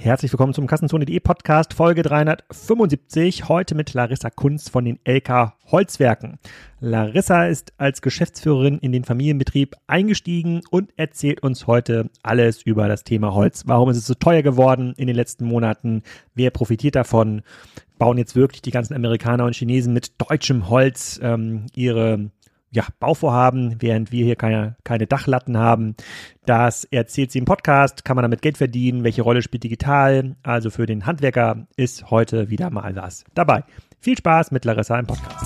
Herzlich willkommen zum Kassenzone.de Podcast, Folge 375, heute mit Larissa Kunz von den LK Holzwerken. Larissa ist als Geschäftsführerin in den Familienbetrieb eingestiegen und erzählt uns heute alles über das Thema Holz. Warum ist es so teuer geworden in den letzten Monaten? Wer profitiert davon? Bauen jetzt wirklich die ganzen Amerikaner und Chinesen mit deutschem Holz ihre Bauvorhaben, während wir hier keine Dachlatten haben. Das erzählt sie im Podcast. Kann man damit Geld verdienen? Welche Rolle spielt digital? Also für den Handwerker ist heute wieder mal was dabei. Viel Spaß mit Larissa im Podcast.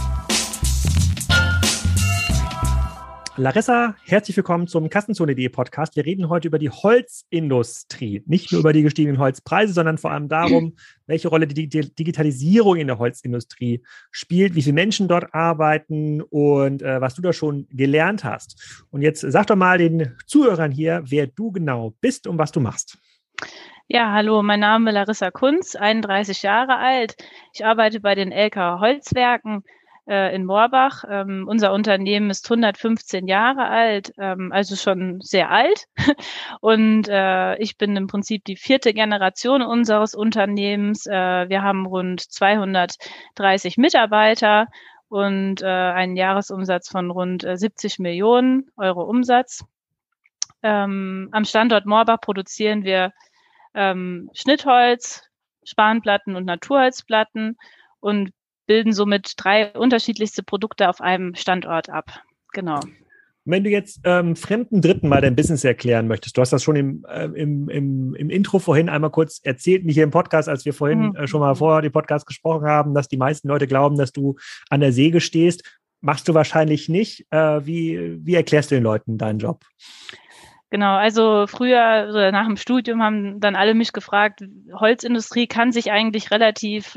Larissa, herzlich willkommen zum Kassenzone.de Podcast. Wir reden heute über die Holzindustrie. Nicht nur über die gestiegenen Holzpreise, sondern vor allem darum, welche Rolle die Digitalisierung in der Holzindustrie spielt, wie viele Menschen dort arbeiten und was du da schon gelernt hast. Und jetzt sag doch mal den Zuhörern hier, wer du genau bist und was du machst. Ja, hallo, mein Name ist Larissa Kunz, 31 Jahre alt. Ich arbeite bei den LK Holzwerken in Moorbach. Unser Unternehmen ist 115 Jahre alt, also schon sehr alt. Und ich bin im Prinzip die 4. Generation unseres Unternehmens. Wir haben rund 230 Mitarbeiter und einen Jahresumsatz von rund 70 Millionen Euro Umsatz. Am Standort Moorbach produzieren wir Schnittholz, Spanplatten und Naturholzplatten und bilden somit 3 unterschiedlichste Produkte auf einem Standort ab. Genau. Wenn du jetzt fremden Dritten mal dein Business erklären möchtest, du hast das schon im Intro vorhin einmal kurz erzählt, nicht hier im Podcast, als wir vorhin schon mal vor dem Podcast gesprochen haben, dass die meisten Leute glauben, dass du an der Säge stehst. Machst du wahrscheinlich nicht. Wie erklärst du den Leuten deinen Job? Genau, also früher oder nach dem Studium haben dann alle mich gefragt, Holzindustrie kann man sich relativ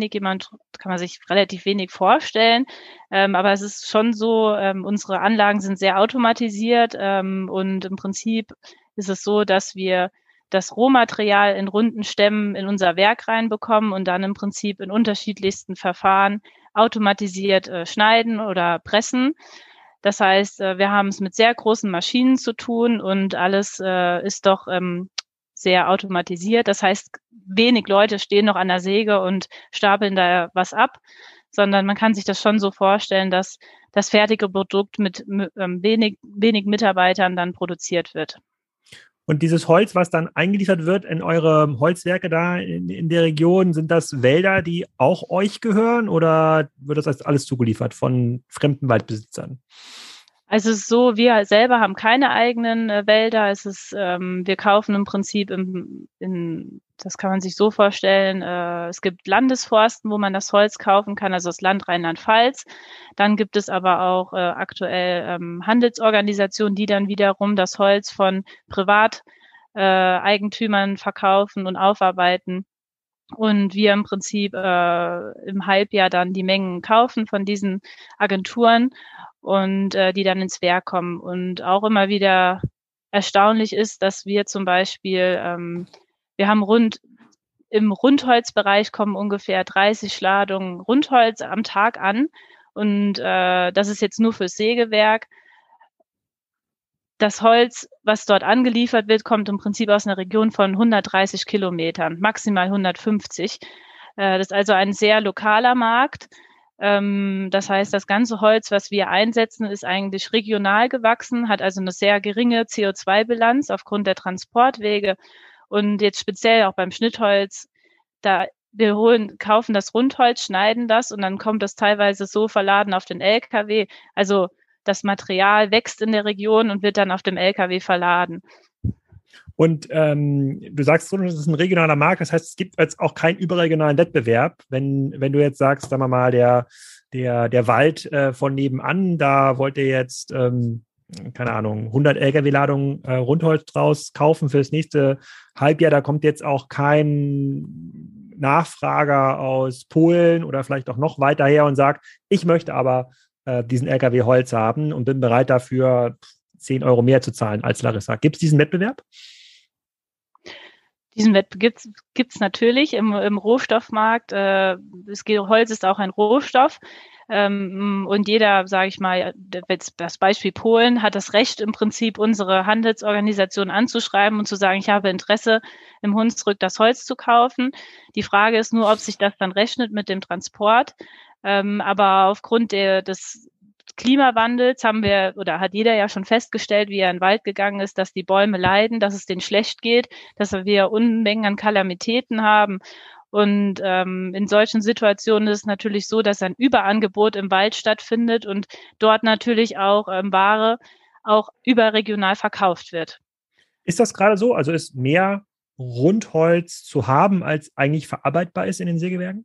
wenig vorstellen. Aber es ist schon so, unsere Anlagen sind sehr automatisiert und im Prinzip ist es so, dass wir das Rohmaterial in runden Stämmen in unser Werk reinbekommen und dann im Prinzip in unterschiedlichsten Verfahren automatisiert schneiden oder pressen. Das heißt, wir haben es mit sehr großen Maschinen zu tun und alles ist doch sehr automatisiert. Das heißt, wenig Leute stehen noch an der Säge und stapeln da was ab, sondern man kann sich das schon so vorstellen, dass das fertige Produkt mit wenig Mitarbeitern dann produziert wird. Und dieses Holz, was dann eingeliefert wird in eure Holzwerke da in der Region, sind das Wälder, die auch euch gehören oder wird das alles zugeliefert von fremden Waldbesitzern? Also es ist so, wir selber haben keine eigenen Wälder. Es ist, wir kaufen im Prinzip das kann man sich so vorstellen, es gibt Landesforsten, wo man das Holz kaufen kann, also das Land Rheinland-Pfalz. Dann gibt es aber auch aktuell Handelsorganisationen, die dann wiederum das Holz von Privateigentümern verkaufen und aufarbeiten. Und wir im Prinzip im Halbjahr dann die Mengen kaufen von diesen Agenturen und die dann ins Werk kommen. Und auch immer wieder erstaunlich ist, dass wir zum Beispiel, wir haben im Rundholzbereich kommen ungefähr 30 Ladungen Rundholz am Tag an. Und das ist jetzt nur fürs Sägewerk. Das Holz, was dort angeliefert wird, kommt im Prinzip aus einer Region von 130 Kilometern, maximal 150. Das ist also ein sehr lokaler Markt. Das heißt, das ganze Holz, was wir einsetzen, ist eigentlich regional gewachsen, hat also eine sehr geringe CO2-Bilanz aufgrund der Transportwege. Und jetzt speziell auch beim Schnittholz, wir kaufen das Rundholz, schneiden das und dann kommt das teilweise so verladen auf den LKW. Also das Material wächst in der Region und wird dann auf dem LKW verladen. Und du sagst, das ist ein regionaler Markt, das heißt, es gibt jetzt auch keinen überregionalen Wettbewerb. Wenn du jetzt sagst, sagen wir mal, der Wald von nebenan, da wollt ihr jetzt, keine Ahnung, 100 LKW-Ladungen Rundholz draus kaufen für das nächste Halbjahr, da kommt jetzt auch kein Nachfrager aus Polen oder vielleicht auch noch weiter her und sagt, ich möchte aber diesen LKW Holz haben und bin bereit dafür 10 Euro mehr zu zahlen als Larissa. Gibt es diesen Wettbewerb? Diesen Wettbewerb gibt's natürlich im Rohstoffmarkt. Holz ist auch ein Rohstoff. Und jeder, sage ich mal, das Beispiel Polen, hat das Recht im Prinzip, unsere Handelsorganisation anzuschreiben und zu sagen, ich habe Interesse, im Hunsrück das Holz zu kaufen. Die Frage ist nur, ob sich das dann rechnet mit dem Transport. Aber aufgrund des Klimawandels hat jeder ja schon festgestellt, wie er in den Wald gegangen ist, dass die Bäume leiden, dass es denen schlecht geht, dass wir Unmengen an Kalamitäten haben. Und in solchen Situationen ist es natürlich so, dass ein Überangebot im Wald stattfindet und dort natürlich auch Ware auch überregional verkauft wird. Ist das gerade so? Also ist mehr Rundholz zu haben, als eigentlich verarbeitbar ist in den Sägewerken?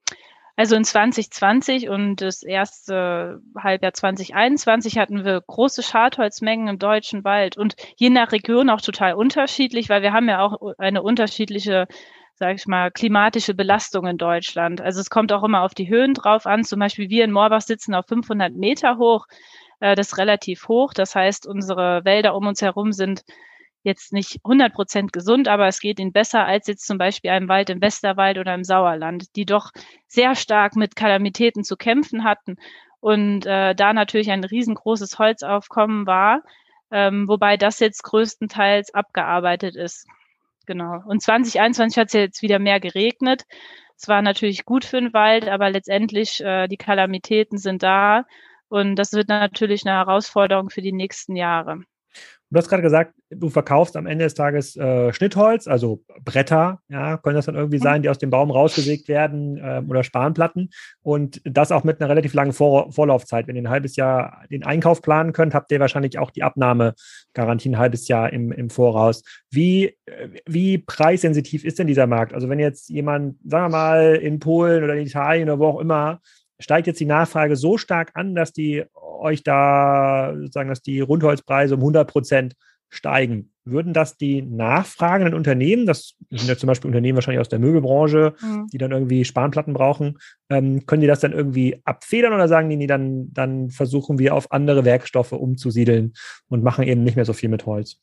Also in 2020 und das erste Halbjahr 2021 hatten wir große Schadholzmengen im deutschen Wald und je nach Region auch total unterschiedlich, weil wir haben ja auch eine unterschiedliche, sage ich mal, klimatische Belastung in Deutschland. Also es kommt auch immer auf die Höhen drauf an. Zum Beispiel wir in Morbach sitzen auf 500 Meter hoch. Das ist relativ hoch. Das heißt, unsere Wälder um uns herum sind jetzt nicht 100% gesund, aber es geht ihnen besser als jetzt zum Beispiel einem Wald im Westerwald oder im Sauerland, die doch sehr stark mit Kalamitäten zu kämpfen hatten und da natürlich ein riesengroßes Holzaufkommen war, wobei das jetzt größtenteils abgearbeitet ist. Genau. Und 2021 hat es ja jetzt wieder mehr geregnet. Es war natürlich gut für den Wald, aber letztendlich die Kalamitäten sind da und das wird natürlich eine Herausforderung für die nächsten Jahre. Du hast gerade gesagt, du verkaufst am Ende des Tages Schnittholz, also Bretter, ja, können das dann irgendwie sein, die aus dem Baum rausgesägt werden oder Spanplatten und das auch mit einer relativ langen Vorlaufzeit. Wenn ihr ein halbes Jahr den Einkauf planen könnt, habt ihr wahrscheinlich auch die Abnahmegarantie ein halbes Jahr im Voraus. Wie preissensitiv ist denn dieser Markt? Also wenn jetzt jemand, sagen wir mal, in Polen oder in Italien oder wo auch immer, steigt jetzt die Nachfrage so stark an, dass die euch da sozusagen, dass die Rundholzpreise um 100% steigen. Würden das die nachfragenden Unternehmen, das sind ja zum Beispiel Unternehmen wahrscheinlich aus der Möbelbranche, die dann irgendwie Spanplatten brauchen, können die das dann irgendwie abfedern oder sagen die, nee, dann versuchen wir auf andere Werkstoffe umzusiedeln und machen eben nicht mehr so viel mit Holz?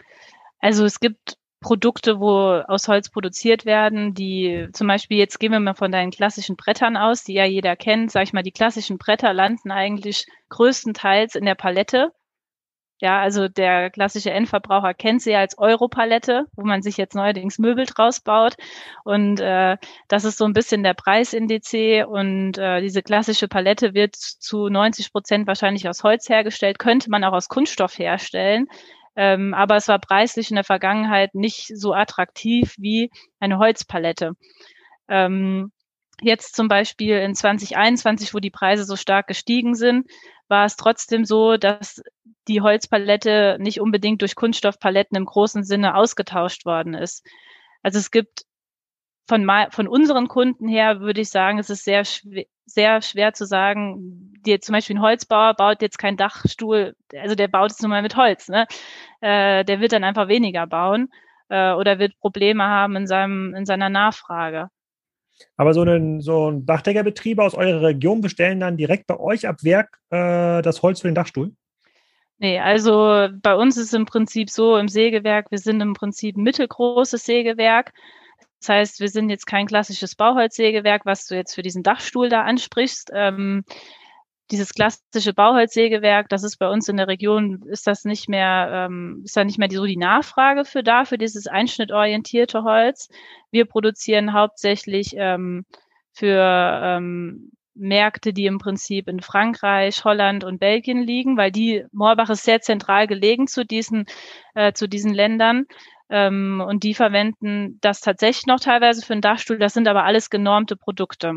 Also es gibt Produkte, wo aus Holz produziert werden, die zum Beispiel, jetzt gehen wir mal von deinen klassischen Brettern aus, die ja jeder kennt, sag ich mal, die klassischen Bretter landen eigentlich größtenteils in der Palette. Ja, also der klassische Endverbraucher kennt sie ja als Europalette, wo man sich jetzt neuerdings Möbel draus baut. Und das ist so ein bisschen der Preisindiz. Und diese klassische Palette wird zu 90% wahrscheinlich aus Holz hergestellt, könnte man auch aus Kunststoff herstellen. Aber es war preislich in der Vergangenheit nicht so attraktiv wie eine Holzpalette. Jetzt zum Beispiel in 2021, wo die Preise so stark gestiegen sind, war es trotzdem so, dass die Holzpalette nicht unbedingt durch Kunststoffpaletten im großen Sinne ausgetauscht worden ist. Also es gibt von unseren Kunden her, würde ich sagen, es ist sehr schwer zu sagen, zum Beispiel ein Holzbauer baut jetzt keinen Dachstuhl, also der baut es nun mal mit Holz, ne? Der wird dann einfach weniger bauen oder wird Probleme haben in seiner Nachfrage. Aber so ein Dachdeckerbetrieb aus eurer Region bestellen dann direkt bei euch ab Werk das Holz für den Dachstuhl? Nee, also bei uns ist es im Prinzip so, im Sägewerk, wir sind im Prinzip ein mittelgroßes Sägewerk. Das heißt, wir sind jetzt kein klassisches Bauholzsägewerk, was du jetzt für diesen Dachstuhl da ansprichst. Dieses klassische Bauholzsägewerk, das ist bei uns in der Region, ist da nicht mehr so die Nachfrage für dieses einschnittorientierte Holz. Wir produzieren hauptsächlich für Märkte, die im Prinzip in Frankreich, Holland und Belgien liegen, weil Morbach ist sehr zentral gelegen zu diesen Ländern. Und die verwenden das tatsächlich noch teilweise für einen Dachstuhl. Das sind aber alles genormte Produkte.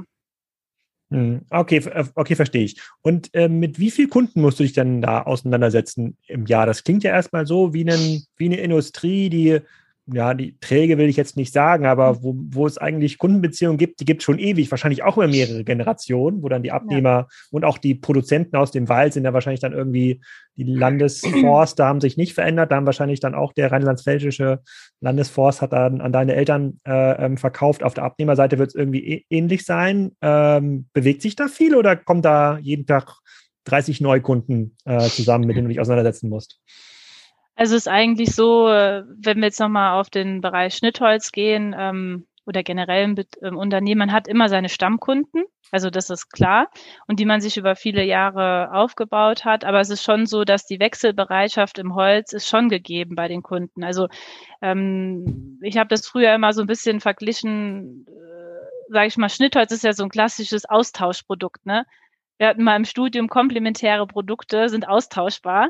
Okay, verstehe ich. Und mit wie vielen Kunden musst du dich dann da auseinandersetzen im Jahr? Das klingt ja erstmal so wie eine Industrie, die träge will ich jetzt nicht sagen, aber wo es eigentlich Kundenbeziehungen gibt, die gibt es schon ewig, wahrscheinlich auch über mehrere Generationen, wo dann die Abnehmer und auch die Produzenten aus dem Wald sind ja wahrscheinlich dann irgendwie, die Landesforste haben sich nicht verändert, da haben wahrscheinlich dann auch der rheinland-pfälzische Landesforst hat dann an deine Eltern verkauft. Auf der Abnehmerseite wird es irgendwie ähnlich sein. Bewegt sich da viel oder kommen da jeden Tag 30 Neukunden zusammen, mit denen du dich auseinandersetzen musst? Also es ist eigentlich so, wenn wir jetzt nochmal auf den Bereich Schnittholz gehen, oder generell im Unternehmen, man hat immer seine Stammkunden, also das ist klar, und die man sich über viele Jahre aufgebaut hat. Aber es ist schon so, dass die Wechselbereitschaft im Holz ist schon gegeben bei den Kunden. Also ich habe das früher immer so ein bisschen verglichen, sage ich mal, Schnittholz ist ja so ein klassisches Austauschprodukt, ne? Wir hatten mal im Studium, komplementäre Produkte sind austauschbar,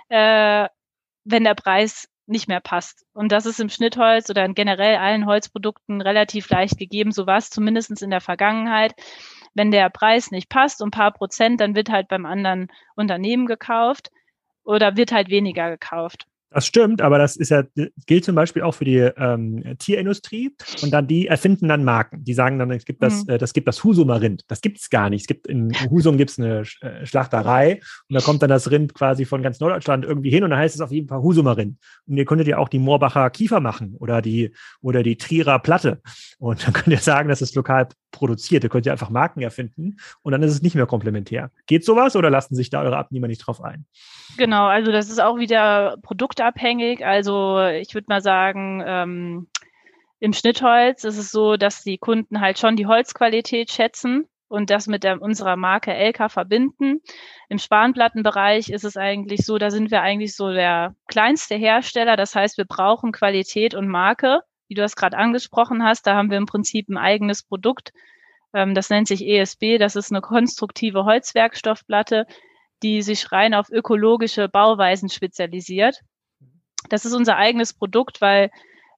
wenn der Preis nicht mehr passt. Und das ist im Schnittholz oder in generell allen Holzprodukten relativ leicht gegeben. So war es zumindest in der Vergangenheit. Wenn der Preis nicht passt, um ein paar Prozent, dann wird halt beim anderen Unternehmen gekauft oder wird halt weniger gekauft. Das stimmt, aber das gilt zum Beispiel auch für die Tierindustrie und dann die erfinden dann Marken. Die sagen dann, es gibt das gibt das Husumer Rind. Das gibt es gar nicht. In Husum gibt es eine Schlachterei und da kommt dann das Rind quasi von ganz Norddeutschland irgendwie hin und dann heißt es auf jeden Fall Husumer Rind. Und ihr könntet ja auch die Moorbacher Kiefer machen oder die Trierer Platte. Und dann könnt ihr sagen, das ist lokal produziert. Ihr könnt ja einfach Marken erfinden und dann ist es nicht mehr komplementär. Geht sowas oder lassen sich da eure Abnehmer nicht drauf ein? Genau, also das ist auch wieder produktabhängig. Also ich würde mal sagen, im Schnittholz ist es so, dass die Kunden halt schon die Holzqualität schätzen und das mit unserer Marke Elka verbinden. Im Spanplattenbereich ist es eigentlich so, da sind wir eigentlich so der kleinste Hersteller. Das heißt, wir brauchen Qualität und Marke, wie du das gerade angesprochen hast. Da haben wir im Prinzip ein eigenes Produkt. Das nennt sich ESB. Das ist eine konstruktive Holzwerkstoffplatte, die sich rein auf ökologische Bauweisen spezialisiert. Das ist unser eigenes Produkt, weil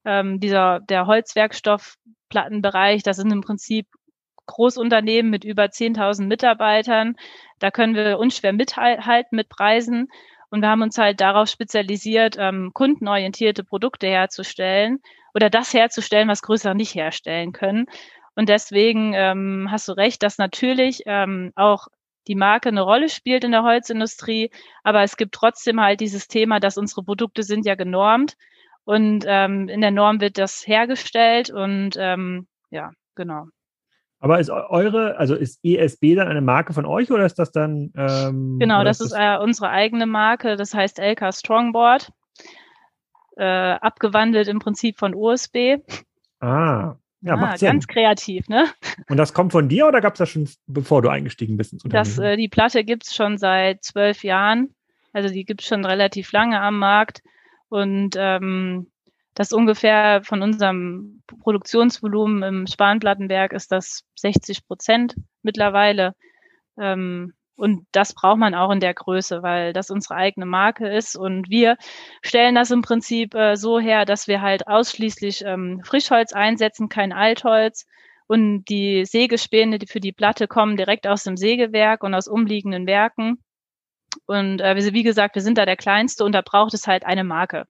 der Holzwerkstoffplattenbereich, das sind im Prinzip Großunternehmen mit über 10.000 Mitarbeitern. Da können wir unschwer mithalten mit Preisen. Und wir haben uns halt darauf spezialisiert, kundenorientierte Produkte herzustellen oder das herzustellen, was größere nicht herstellen können. Und deswegen hast du recht, dass natürlich auch die Marke eine Rolle spielt in der Holzindustrie, aber es gibt trotzdem halt dieses Thema, dass unsere Produkte sind ja genormt und in der Norm wird das hergestellt und ja, genau. Aber ist ist ESB dann eine Marke von euch oder ist das dann? Genau, das ist unsere eigene Marke, das heißt Elka Strongboard, abgewandelt im Prinzip von USB. Ja, macht Sinn. Ganz kreativ, ne? Und das kommt von dir oder gab es das schon, bevor du eingestiegen bist ins Unternehmen? Die Platte gibt's schon seit 12 Jahren. Also die gibt's schon relativ lange am Markt. Und das ungefähr von unserem Produktionsvolumen im Spanplattenwerk ist das 60% mittlerweile. Und das braucht man auch in der Größe, weil das unsere eigene Marke ist. Und wir stellen das im Prinzip so her, dass wir halt ausschließlich Frischholz einsetzen, kein Altholz. Und die Sägespäne für die Platte kommen direkt aus dem Sägewerk und aus umliegenden Werken. Und wie gesagt, wir sind da der Kleinste und da braucht es halt eine Marke.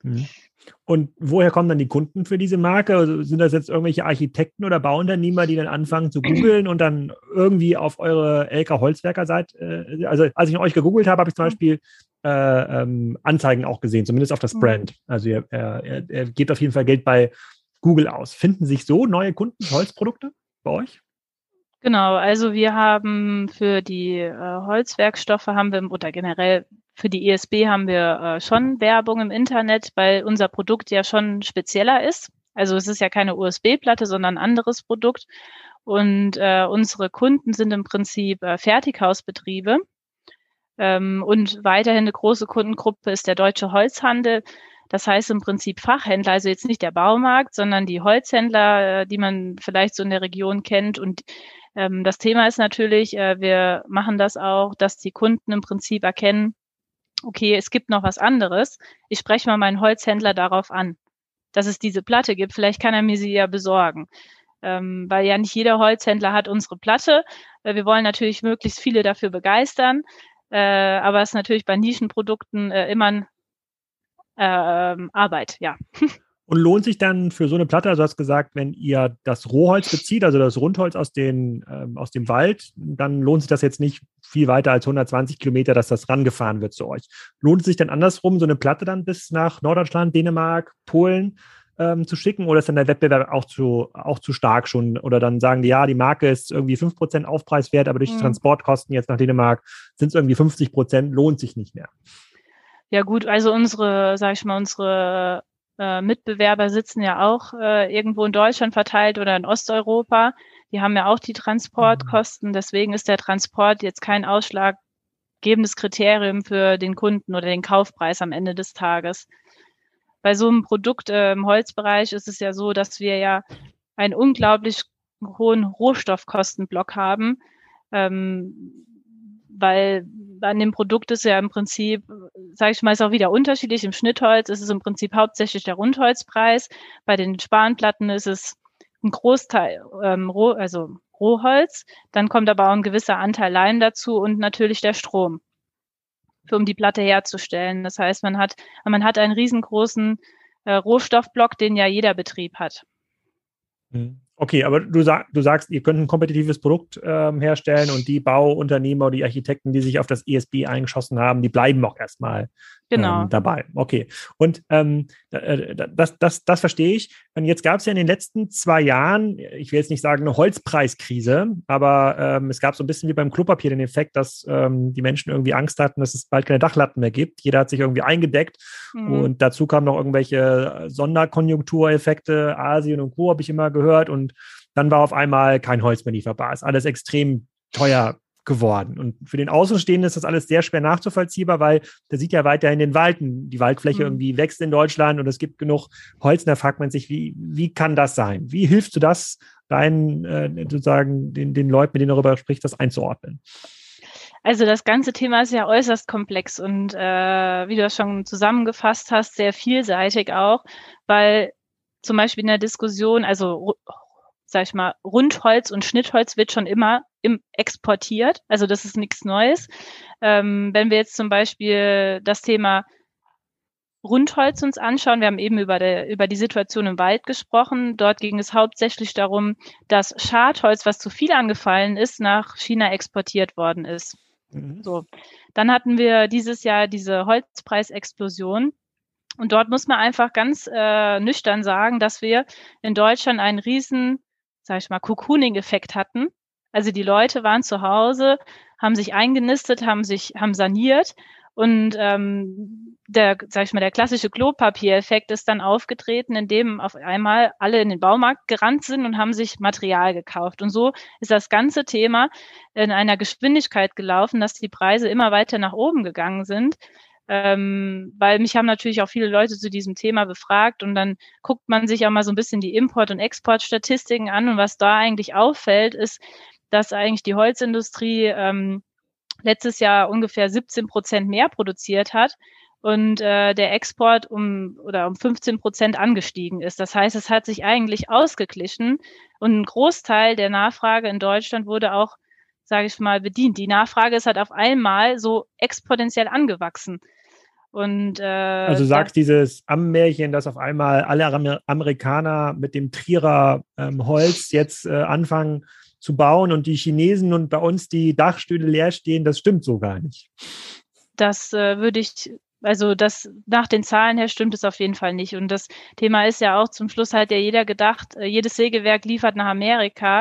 Und woher kommen dann die Kunden für diese Marke? Also sind das jetzt irgendwelche Architekten oder Bauunternehmer, die dann anfangen zu googeln und dann irgendwie auf eure Elka Holzwerker seid? Also als ich euch gegoogelt habe, habe ich zum Beispiel Anzeigen auch gesehen, zumindest auf das Brand. Also ihr gebt auf jeden Fall Geld bei Google aus. Finden sich so neue Kunden für Holzprodukte bei euch? Genau, also wir haben für die Holzwerkstoffe oder generell für die ESB haben wir schon Werbung im Internet, weil unser Produkt ja schon spezieller ist. Also es ist ja keine USB-Platte, sondern ein anderes Produkt. Und unsere Kunden sind im Prinzip Fertighausbetriebe. Und weiterhin eine große Kundengruppe ist der Deutsche Holzhandel. Das heißt im Prinzip Fachhändler, also jetzt nicht der Baumarkt, sondern die Holzhändler, die man vielleicht so in der Region kennt. Und das Thema ist natürlich, wir machen das auch, dass die Kunden im Prinzip erkennen, okay, es gibt noch was anderes. Ich spreche mal meinen Holzhändler darauf an, dass es diese Platte gibt. Vielleicht kann er mir sie ja besorgen. Weil ja nicht jeder Holzhändler hat unsere Platte. Wir wollen natürlich möglichst viele dafür begeistern. Aber es ist natürlich bei Nischenprodukten immer Arbeit, ja. Und lohnt sich dann für so eine Platte, also du hast gesagt, wenn ihr das Rohholz bezieht, also das Rundholz aus dem Wald, dann lohnt sich das jetzt nicht viel weiter als 120 Kilometer, dass das rangefahren wird zu euch. Lohnt es sich dann andersrum, so eine Platte dann bis nach Norddeutschland, Dänemark, Polen zu schicken oder ist dann der Wettbewerb auch zu stark schon? Oder dann sagen die, ja, die Marke ist irgendwie 5% Aufpreis wert, aber durch die Transportkosten jetzt nach Dänemark sind es irgendwie 50%, lohnt sich nicht mehr. Ja gut, also unsere Mitbewerber sitzen ja auch irgendwo in Deutschland verteilt oder in Osteuropa. Die haben ja auch die Transportkosten. Deswegen ist der Transport jetzt kein ausschlaggebendes Kriterium für den Kunden oder den Kaufpreis am Ende des Tages. Bei so einem Produkt im Holzbereich ist es ja so, dass wir ja einen unglaublich hohen Rohstoffkostenblock haben, weil an dem Produkt ist ja im Prinzip, sage ich mal, ist auch wieder unterschiedlich. Im Schnittholz ist es im Prinzip hauptsächlich der Rundholzpreis. Bei den Spanplatten ist es ein Großteil Rohholz. Dann kommt aber auch ein gewisser Anteil Leim dazu und natürlich der Strom, um die Platte herzustellen. Das heißt, man hat einen riesengroßen Rohstoffblock, den ja jeder Betrieb hat. Okay, aber du sagst, ihr könnt ein kompetitives Produkt herstellen und die Bauunternehmer oder die Architekten, die sich auf das ESB eingeschossen haben, die bleiben auch erstmal dabei. Okay, und das verstehe ich. Und jetzt gab es ja in den letzten 2 Jahren, ich will jetzt nicht sagen eine Holzpreiskrise, aber es gab so ein bisschen wie beim Klopapier den Effekt, dass die Menschen irgendwie Angst hatten, dass es bald keine Dachlatten mehr gibt. Jeder hat sich irgendwie eingedeckt und dazu kamen noch irgendwelche Sonderkonjunktureffekte, Asien und Co. habe ich immer gehört und dann war auf einmal kein Holz mehr lieferbar. Ist alles extrem teuer geworden. Und für den Außenstehenden ist das alles sehr schwer nachzuvollziehbar, weil der sieht ja weiterhin den Wald. Die Waldfläche irgendwie wächst in Deutschland und es gibt genug Holz. Und da fragt man sich, wie kann das sein? Wie hilfst du das, sozusagen den Leuten, mit denen du darüber sprichst, das einzuordnen? Also das ganze Thema ist ja äußerst komplex und wie du das schon zusammengefasst hast, sehr vielseitig auch, weil zum Beispiel in der Diskussion, also sag ich mal, Rundholz und Schnittholz wird schon immer exportiert. Also das ist nichts Neues. Wenn wir jetzt zum Beispiel das Thema Rundholz uns anschauen, wir haben eben über die Situation im Wald gesprochen. Dort ging es hauptsächlich darum, dass Schadholz, was zu viel angefallen ist, nach China exportiert worden ist. So. Dann hatten wir dieses Jahr diese Holzpreisexplosion. Und dort muss man einfach ganz nüchtern sagen, dass wir in Deutschland einen riesen, sag ich mal, Cocooning-Effekt hatten. Also die Leute waren zu Hause, haben sich eingenistet, haben saniert und der klassische Klopapiereffekt ist dann aufgetreten, indem auf einmal alle in den Baumarkt gerannt sind und haben sich Material gekauft. Und so ist das ganze Thema in einer Geschwindigkeit gelaufen, dass die Preise immer weiter nach oben gegangen sind. Weil mich haben natürlich auch viele Leute zu diesem Thema befragt und dann guckt man sich auch mal so ein bisschen die Import- und Exportstatistiken an und was da eigentlich auffällt, ist, dass eigentlich die Holzindustrie letztes Jahr ungefähr 17% mehr produziert hat und der Export um 15% angestiegen ist. Das heißt, es hat sich eigentlich ausgeglichen und ein Großteil der Nachfrage in Deutschland wurde auch, sage ich mal, bedient. Die Nachfrage ist halt auf einmal so exponentiell angewachsen. Und also du sagst dieses Ammenmärchen, dass auf einmal alle Amerikaner mit dem Trierer Holz jetzt anfangen zu bauen und die Chinesen und bei uns die Dachstühle leer stehen, das stimmt so gar nicht. Das das nach den Zahlen her stimmt es auf jeden Fall nicht. Und das Thema ist ja auch, zum Schluss hat ja jeder gedacht, jedes Sägewerk liefert nach Amerika.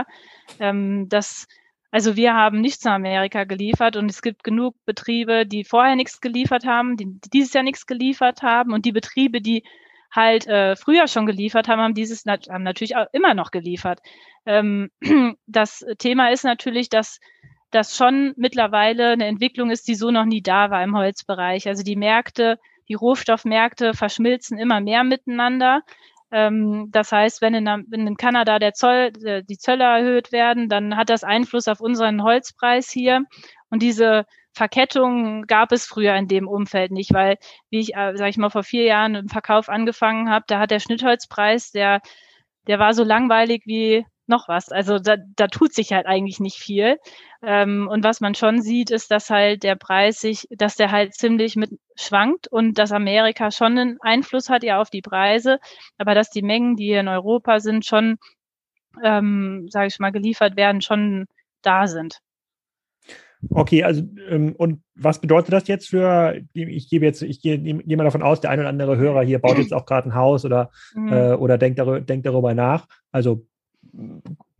Also wir haben nichts nach Amerika geliefert und es gibt genug Betriebe, die vorher nichts geliefert haben, die dieses Jahr nichts geliefert haben und die Betriebe, die halt früher schon geliefert haben, haben natürlich auch immer noch geliefert. Das Thema ist natürlich, dass das schon mittlerweile eine Entwicklung ist, die so noch nie da war im Holzbereich. Also die Rohstoffmärkte verschmilzen immer mehr miteinander. Das heißt, wenn in Kanada die Zölle erhöht werden, dann hat das Einfluss auf unseren Holzpreis hier. Und diese Verkettung gab es früher in dem Umfeld nicht, weil, wie ich, sag ich mal, vor 4 Jahren im Verkauf angefangen habe, da hat der Schnittholzpreis, der war so langweilig wie noch was. Also da tut sich halt eigentlich nicht viel. Und was man schon sieht, ist, dass halt der Preis dass der halt ziemlich mit schwankt und dass Amerika schon einen Einfluss hat ja auf die Preise, aber dass die Mengen, die hier in Europa sind, schon, sage ich mal, geliefert werden, schon da sind. Okay, also und was bedeutet das jetzt ich gehe mal davon aus, der ein oder andere Hörer hier baut jetzt auch gerade ein Haus oder denkt darüber nach. Also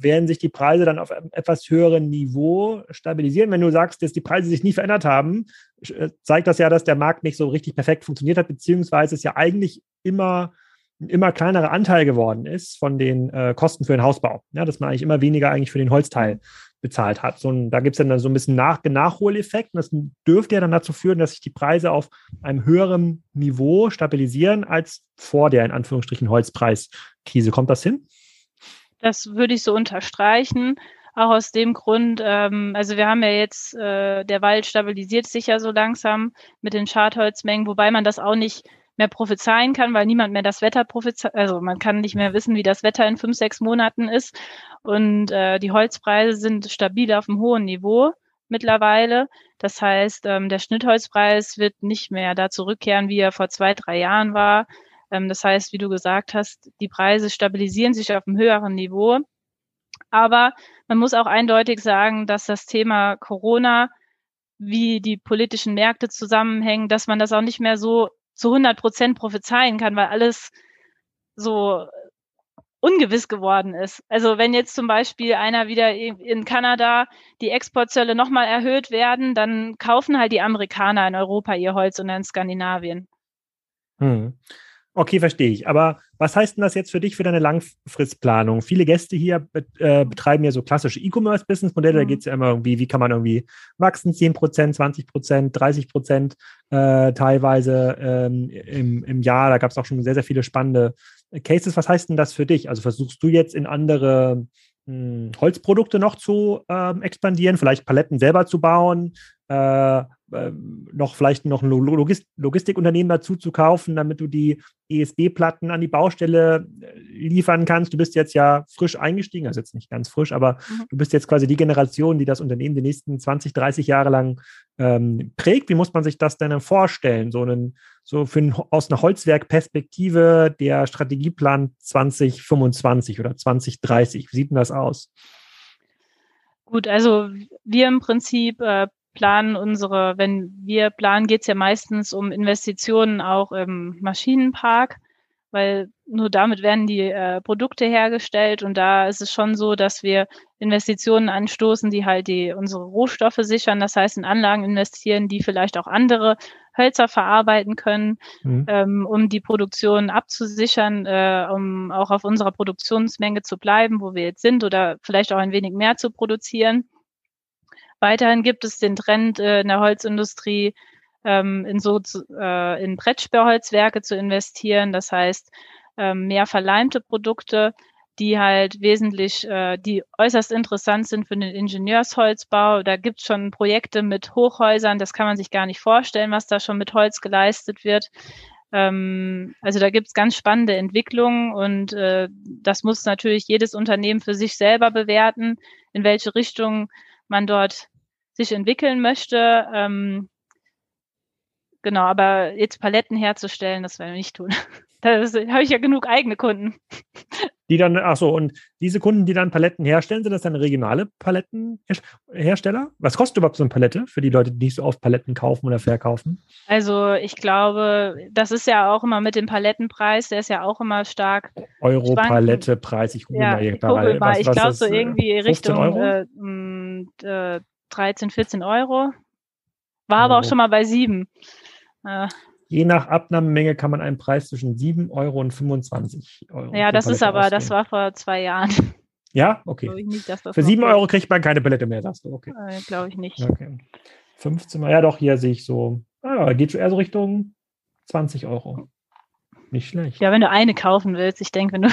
werden sich die Preise dann auf einem etwas höheren Niveau stabilisieren? Wenn du sagst, dass die Preise sich nie verändert haben, zeigt das ja, dass der Markt nicht so richtig perfekt funktioniert hat, beziehungsweise es ja eigentlich immer ein immer kleinerer Anteil geworden ist von den Kosten für den Hausbau. Ja, dass man eigentlich immer weniger eigentlich für den Holzteil bezahlt hat. Da gibt es dann so ein bisschen Nachholeffekt. Und das dürfte ja dann dazu führen, dass sich die Preise auf einem höheren Niveau stabilisieren als vor der, in Anführungsstrichen, Holzpreiskrise. Kommt das hin? Das würde ich so unterstreichen. Auch aus dem Grund, also wir haben ja jetzt, der Wald stabilisiert sich ja so langsam mit den Schadholzmengen, wobei man das auch nicht mehr prophezeien kann, weil niemand mehr das Wetter prophezeit, also man kann nicht mehr wissen, wie das Wetter in 5, 6 Monaten ist. Und die Holzpreise sind stabil auf einem hohen Niveau mittlerweile. Das heißt, der Schnittholzpreis wird nicht mehr da zurückkehren, wie er vor 2, 3 Jahren war. Das heißt, wie du gesagt hast, die Preise stabilisieren sich auf einem höheren Niveau. Aber man muss auch eindeutig sagen, dass das Thema Corona, wie die politischen Märkte zusammenhängen, dass man das auch nicht mehr so zu 100% prophezeien kann, weil alles so ungewiss geworden ist. Also wenn jetzt zum Beispiel einer wieder in Kanada die Exportzölle nochmal erhöht werden, dann kaufen halt die Amerikaner in Europa ihr Holz und in Skandinavien. Okay, verstehe ich. Aber was heißt denn das jetzt für dich für deine Langfristplanung? Viele Gäste hier betreiben ja so klassische E-Commerce-Business-Modelle. Da geht es ja immer irgendwie, wie kann man irgendwie wachsen, 10%, 20%, 30% teilweise im Jahr. Da gab es auch schon sehr, sehr viele spannende Cases. Was heißt denn das für dich? Also versuchst du jetzt in andere Holzprodukte noch zu expandieren, vielleicht Paletten selber zu bauen, vielleicht noch ein Logistikunternehmen dazu zu kaufen, damit du die ESB-Platten an die Baustelle liefern kannst. Du bist jetzt ja frisch eingestiegen, also jetzt nicht ganz frisch, aber du bist jetzt quasi die Generation, die das Unternehmen die nächsten 20, 30 Jahre lang prägt. Wie muss man sich das denn vorstellen? Aus einer Holzwerkperspektive der Strategieplan 2025 oder 2030. Wie sieht denn das aus? Gut, also wir im Prinzip wenn wir planen, geht es ja meistens um Investitionen auch im Maschinenpark, weil nur damit werden die Produkte hergestellt und da ist es schon so, dass wir Investitionen anstoßen, die halt unsere Rohstoffe sichern, das heißt in Anlagen investieren, die vielleicht auch andere Hölzer verarbeiten können, um die Produktion abzusichern, um auch auf unserer Produktionsmenge zu bleiben, wo wir jetzt sind oder vielleicht auch ein wenig mehr zu produzieren. Weiterhin gibt es den Trend in der Holzindustrie, in Brettsperrholzwerke zu investieren. Das heißt, mehr verleimte Produkte, die halt wesentlich, die äußerst interessant sind für den Ingenieursholzbau. Da gibt es schon Projekte mit Hochhäusern. Das kann man sich gar nicht vorstellen, was da schon mit Holz geleistet wird. Also da gibt es ganz spannende Entwicklungen und das muss natürlich jedes Unternehmen für sich selber bewerten, in welche Richtung man dort sich entwickeln möchte. Genau, aber jetzt Paletten herzustellen, das werden wir nicht tun. Da habe ich ja genug eigene Kunden. Und diese Kunden, die dann Paletten herstellen, sind das dann regionale Palettenhersteller? Was kostet überhaupt so eine Palette für die Leute, die nicht so oft Paletten kaufen oder verkaufen? Also ich glaube, das ist ja auch immer mit dem Palettenpreis, der ist ja auch immer stark Euro-Palette-Preis, ich google mal hier parallel. Ich glaube so irgendwie 15 Richtung 13, 14 Euro. War aber auch schon mal bei 7. Je nach Abnahmemenge kann man einen Preis zwischen 7 Euro und 25 Euro. Ja, das war vor 2 Jahren. Ja, okay. Nicht, für 7 Euro kriegt man keine Palette mehr, sagst du, okay. Glaube ich nicht. Okay. 15 Mal, ja doch, hier sehe ich so, geht eher so Richtung 20 Euro. Nicht schlecht. Ja, wenn du eine kaufen willst, ich denke, wenn du...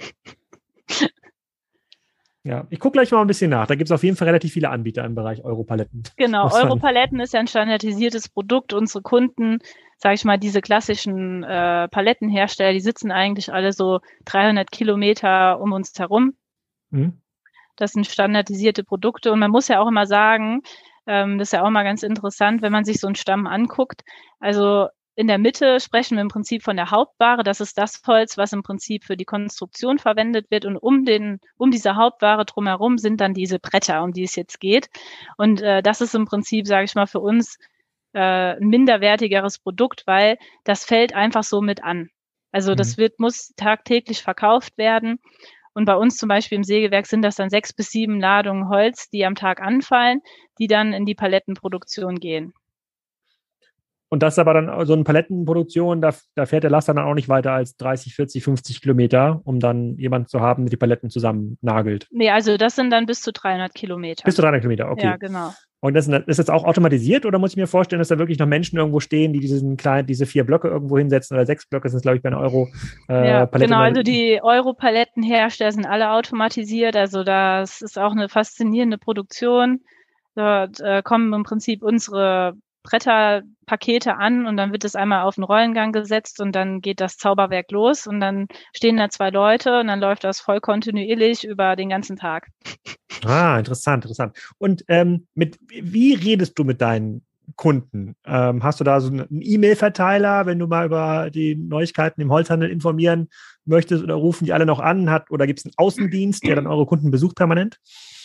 Ja, ich gucke gleich mal ein bisschen nach. Da gibt es auf jeden Fall relativ viele Anbieter im Bereich Europaletten. Genau, Europaletten ist ja ein standardisiertes Produkt. Unsere Kunden, sage ich mal, diese klassischen Palettenhersteller, die sitzen eigentlich alle so 300 Kilometer um uns herum. Das sind standardisierte Produkte. Und man muss ja auch immer sagen, das ist ja auch mal ganz interessant, wenn man sich so einen Stamm anguckt. Also in der Mitte sprechen wir im Prinzip von der Hauptware. Das ist das Holz, was im Prinzip für die Konstruktion verwendet wird. Und um diese Hauptware drumherum sind dann diese Bretter, um die es jetzt geht. Und das ist im Prinzip, sage ich mal, für uns ein minderwertigeres Produkt, weil das fällt einfach so mit an. Also das muss tagtäglich verkauft werden. Und bei uns zum Beispiel im Sägewerk sind das dann 6 bis 7 Ladungen Holz, die am Tag anfallen, die dann in die Palettenproduktion gehen. Und das ist aber dann so eine Palettenproduktion, da fährt der Laster dann auch nicht weiter als 30, 40, 50 Kilometer, um dann jemanden zu haben, der die Paletten zusammen nagelt. Nee, also das sind dann bis zu 300 Kilometer. Bis zu 300 Kilometer, okay. Ja, genau. Und ist das auch automatisiert oder muss ich mir vorstellen, dass da wirklich noch Menschen irgendwo stehen, die diese 4 Blöcke irgendwo hinsetzen oder 6 Blöcke, das ist glaube ich bei einer Ja, Palette. genau, also die Euro-Palettenhersteller sind alle automatisiert, also das ist auch eine faszinierende Produktion. Dort kommen im Prinzip unsere Bretterpakete an und dann wird es einmal auf den Rollengang gesetzt und dann geht das Zauberwerk los und dann stehen da 2 Leute und dann läuft das voll kontinuierlich über den ganzen Tag. Interessant. Und wie redest du mit deinen Kunden? Hast du da so einen E-Mail-Verteiler, wenn du mal über die Neuigkeiten im Holzhandel informieren möchtest, oder rufen die alle noch an? Oder gibt es einen Außendienst, der dann eure Kunden besucht permanent?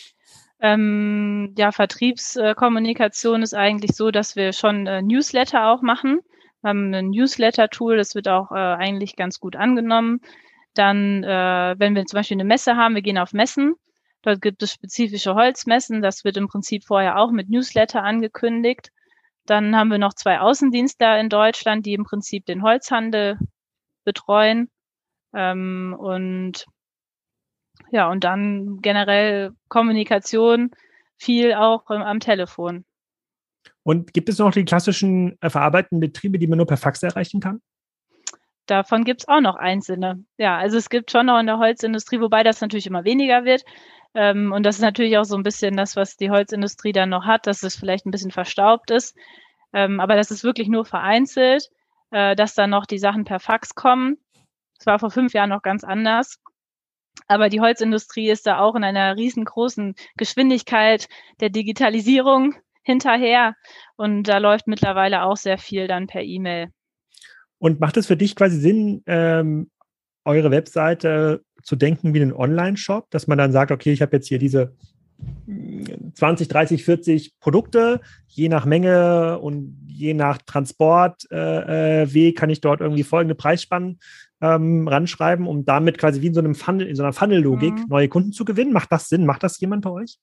Ja, Vertriebskommunikation ist eigentlich so, dass wir schon Newsletter auch machen. Wir haben ein Newsletter-Tool, das wird auch eigentlich ganz gut angenommen. Dann, wenn wir zum Beispiel eine Messe haben, wir gehen auf Messen, dort gibt es spezifische Holzmessen, das wird im Prinzip vorher auch mit Newsletter angekündigt. Dann haben wir noch 2 Außendienstler in Deutschland, die im Prinzip den Holzhandel betreuen. Und dann generell Kommunikation, viel auch am Telefon. Und gibt es noch die klassischen verarbeitenden Betriebe, die man nur per Fax erreichen kann? Davon gibt es auch noch einzelne. Ja, also es gibt schon noch in der Holzindustrie, wobei das natürlich immer weniger wird. Und das ist natürlich auch so ein bisschen das, was die Holzindustrie dann noch hat, dass es vielleicht ein bisschen verstaubt ist. Aber das ist wirklich nur vereinzelt, dass dann noch die Sachen per Fax kommen. Das war vor 5 Jahren noch ganz anders. Aber die Holzindustrie ist da auch in einer riesengroßen Geschwindigkeit der Digitalisierung hinterher. Und da läuft mittlerweile auch sehr viel dann per E-Mail. Und macht es für dich quasi Sinn, eure Webseite zu denken wie einen Online-Shop, dass man dann sagt, okay, ich habe jetzt hier diese 20, 30, 40 Produkte, je nach Menge und je nach Transportweg kann ich dort irgendwie folgende Preisspannen ranschreiben, um damit quasi wie in so einem Funnel, in so einer Funnel-Logik neue Kunden zu gewinnen. Macht das Sinn? Macht das jemand bei euch?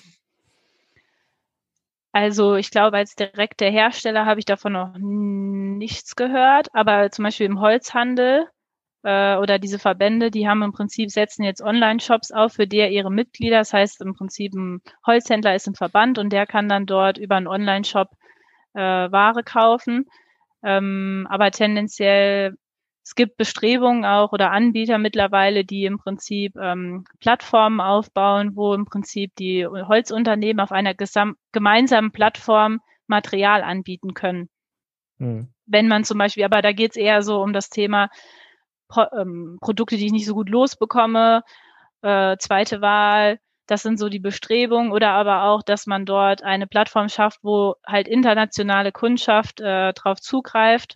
Also ich glaube, als direkter Hersteller habe ich davon noch nichts gehört, aber zum Beispiel im Holzhandel oder diese Verbände, die haben im Prinzip, setzen jetzt Online-Shops auf für ihre Mitglieder. Das heißt im Prinzip, ein Holzhändler ist im Verband und der kann dann dort über einen Online-Shop Ware kaufen. Aber tendenziell, es gibt Bestrebungen auch oder Anbieter mittlerweile, die im Prinzip Plattformen aufbauen, wo im Prinzip die Holzunternehmen auf einer gemeinsamen Plattform Material anbieten können. Wenn man zum Beispiel, aber da geht es eher so um das Thema Produkte, die ich nicht so gut losbekomme, zweite Wahl, das sind so die Bestrebungen, oder aber auch, dass man dort eine Plattform schafft, wo halt internationale Kundschaft drauf zugreift.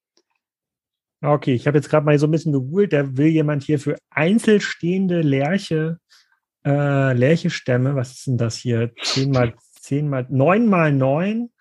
Okay, ich habe jetzt gerade mal so ein bisschen gegoogelt, da will jemand hier für einzelstehende Lärchestämme, was ist denn das hier? 9 mal 9,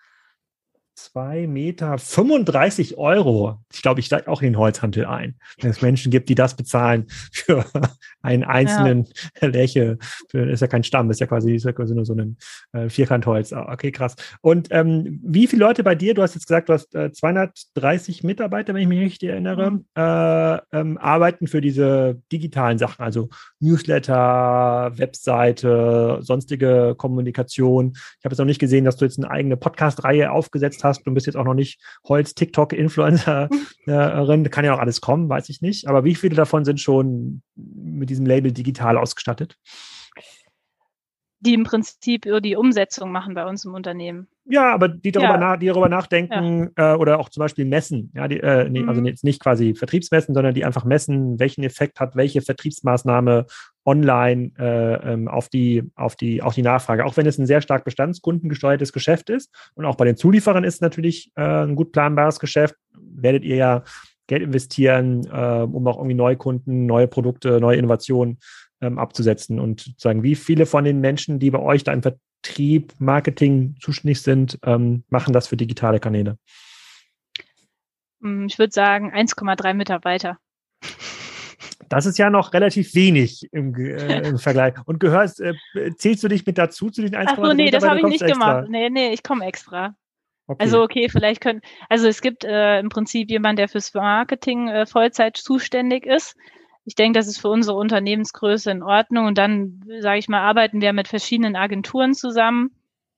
2 Meter, 35 €. Ich glaube, ich steige auch in den Holzhandel ein, wenn es Menschen gibt, die das bezahlen für einen einzelnen Lärche. Ist ja kein Stamm, ist ja quasi nur so ein Vierkantholz. Okay, krass. Und wie viele Leute bei dir, du hast jetzt gesagt, du hast 230 Mitarbeiter, wenn ich mich richtig erinnere, arbeiten für diese digitalen Sachen, also Newsletter, Webseite, sonstige Kommunikation. Ich habe jetzt noch nicht gesehen, dass du jetzt eine eigene Podcast-Reihe aufgesetzt hast. Du bist jetzt auch noch nicht Holz-TikTok-Influencerin. Kann ja auch alles kommen, weiß ich nicht. Aber wie viele davon sind schon mit diesem Label digital ausgestattet? Die im Prinzip die Umsetzung machen bei uns im Unternehmen. Ja, aber die darüber nachdenken oder auch zum Beispiel messen. Ja, also jetzt nicht quasi Vertriebsmessen, sondern die einfach messen, welchen Effekt hat welche Vertriebsmaßnahme online auf die Nachfrage. Auch wenn es ein sehr stark bestandskundengesteuertes Geschäft ist und auch bei den Zulieferern ist natürlich ein gut planbares Geschäft, werdet ihr ja Geld investieren, um auch irgendwie neue Kunden, neue Produkte, neue Innovationen abzusetzen. Und sozusagen, wie viele von den Menschen, die bei euch da im Vertrieb, Marketing zuständig sind, machen das für digitale Kanäle? Ich würde sagen 1,3 Mitarbeiter. Das ist ja noch relativ wenig im Vergleich. Und zählst du dich mit dazu zu den 1,3 Ach so, nee, das habe ich nicht extra? gemacht. Nee, ich komme extra. Okay. Also okay, also es gibt im Prinzip jemanden, der fürs Marketing Vollzeit zuständig ist. Ich denke, das ist für unsere Unternehmensgröße in Ordnung. Und dann, sage ich mal, arbeiten wir mit verschiedenen Agenturen zusammen,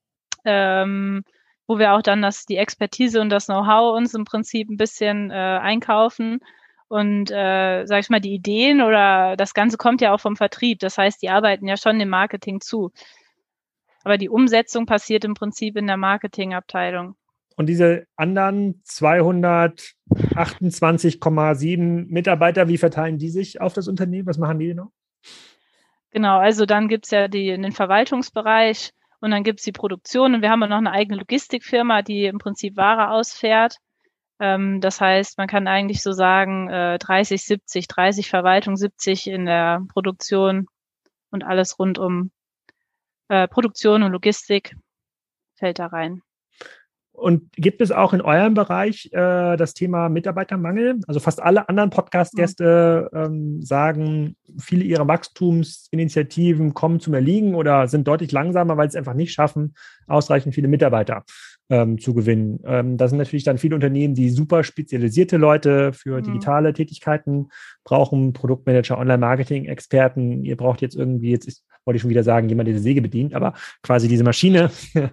wo wir auch dann die Expertise und das Know-how uns im Prinzip ein bisschen einkaufen. Und sage ich mal, die Ideen oder das Ganze kommt ja auch vom Vertrieb. Das heißt, die arbeiten ja schon dem Marketing zu. Aber die Umsetzung passiert im Prinzip in der Marketingabteilung. Und diese anderen 228,7 Mitarbeiter, wie verteilen die sich auf das Unternehmen? Was machen die noch? Genau, also dann gibt's ja den Verwaltungsbereich und dann gibt's die Produktion und wir haben auch noch eine eigene Logistikfirma, die im Prinzip Ware ausfährt. Das heißt, man kann eigentlich so sagen, 30, 70, 30 Verwaltung, 70 in der Produktion und alles rund um Produktion und Logistik fällt da rein. Und gibt es auch in eurem Bereich das Thema Mitarbeitermangel? Also fast alle anderen Podcast-Gäste sagen, viele ihrer Wachstumsinitiativen kommen zum Erliegen oder sind deutlich langsamer, weil sie es einfach nicht schaffen, ausreichend viele Mitarbeiter zu gewinnen. Das sind natürlich dann viele Unternehmen, die super spezialisierte Leute für digitale Tätigkeiten brauchen, Produktmanager, Online-Marketing-Experten. Ihr braucht jetzt wollte ich schon wieder sagen, jemand, der die Säge bedient, aber quasi diese Maschine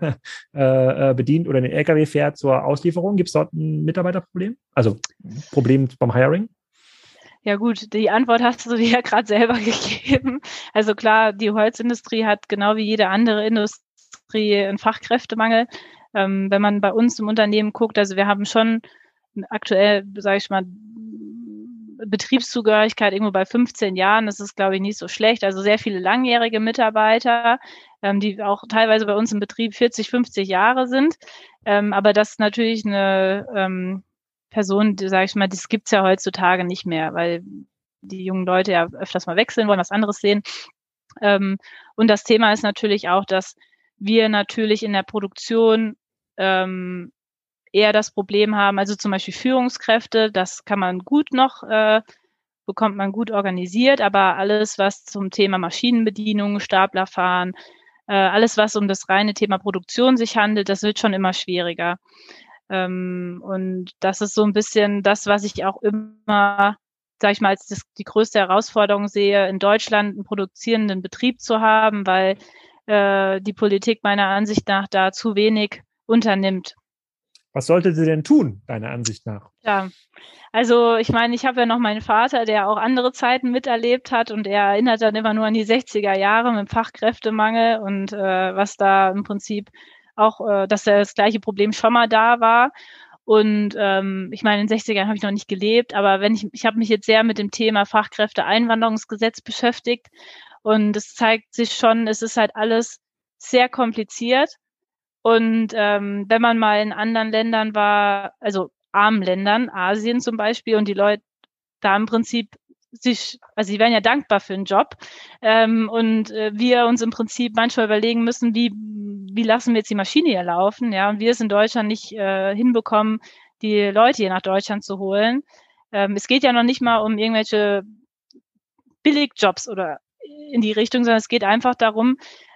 bedient oder den LKW fährt zur Auslieferung. Gibt es dort ein Mitarbeiterproblem? Also Problem beim Hiring? Ja gut, die Antwort hast du dir ja gerade selber gegeben. Also klar, die Holzindustrie hat genau wie jede andere Industrie einen Fachkräftemangel. Wenn man bei uns im Unternehmen guckt, also wir haben schon aktuell, sage ich mal, Betriebszugehörigkeit irgendwo bei 15 Jahren. Das ist, glaube ich, nicht so schlecht. Also sehr viele langjährige Mitarbeiter, die auch teilweise bei uns im Betrieb 40, 50 Jahre sind. Aber das ist natürlich eine Person, sage ich mal, das gibt's ja heutzutage nicht mehr, weil die jungen Leute ja öfters mal wechseln wollen, was anderes sehen. Und das Thema ist natürlich auch, dass wir natürlich in der Produktion eher das Problem haben, also zum Beispiel Führungskräfte, das kann man gut noch, bekommt man gut organisiert, aber alles, was zum Thema Maschinenbedienung, Staplerfahren, alles, was um das reine Thema Produktion sich handelt, das wird schon immer schwieriger. Und das ist so ein bisschen das, was ich auch immer, sage ich mal, als die größte Herausforderung sehe, in Deutschland einen produzierenden Betrieb zu haben, weil die Politik meiner Ansicht nach da zu wenig unternimmt. Was sollte sie denn tun, deiner Ansicht nach? Ja, also ich meine, ich habe ja noch meinen Vater, der auch andere Zeiten miterlebt hat und er erinnert dann immer nur an die 60er Jahre mit dem Fachkräftemangel und was da im Prinzip auch, dass das gleiche Problem schon mal da war. Und ich meine, in den 60ern habe ich noch nicht gelebt, aber ich habe mich jetzt sehr mit dem Thema Fachkräfteeinwanderungsgesetz beschäftigt und es zeigt sich schon, es ist halt alles sehr kompliziert. Und wenn man mal in anderen Ländern war, also armen Ländern, Asien zum Beispiel, und die Leute da im Prinzip also die werden ja dankbar für einen Job. Und wir uns im Prinzip manchmal überlegen müssen, wie lassen wir jetzt die Maschine hier laufen, ja, und wir es in Deutschland nicht hinbekommen, die Leute hier nach Deutschland zu holen. Es geht ja noch nicht mal um irgendwelche Billigjobs oder in die Richtung, sondern es geht einfach darum,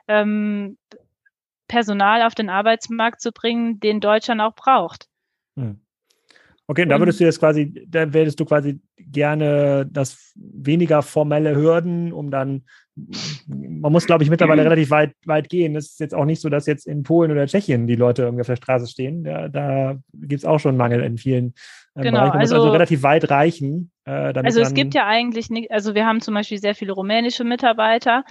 Personal auf den Arbeitsmarkt zu bringen, den Deutschland auch braucht. Okay, da würdest du quasi gerne das weniger formelle Hürden, man muss, glaube ich, mittlerweile relativ weit gehen. Es ist jetzt auch nicht so, dass jetzt in Polen oder Tschechien die Leute irgendwie auf der Straße stehen. Da gibt es auch schon Mangel in vielen Genau, Bereichen. Man muss also relativ weit reichen. Also es gibt ja eigentlich nicht, also wir haben zum Beispiel sehr viele rumänische Mitarbeiter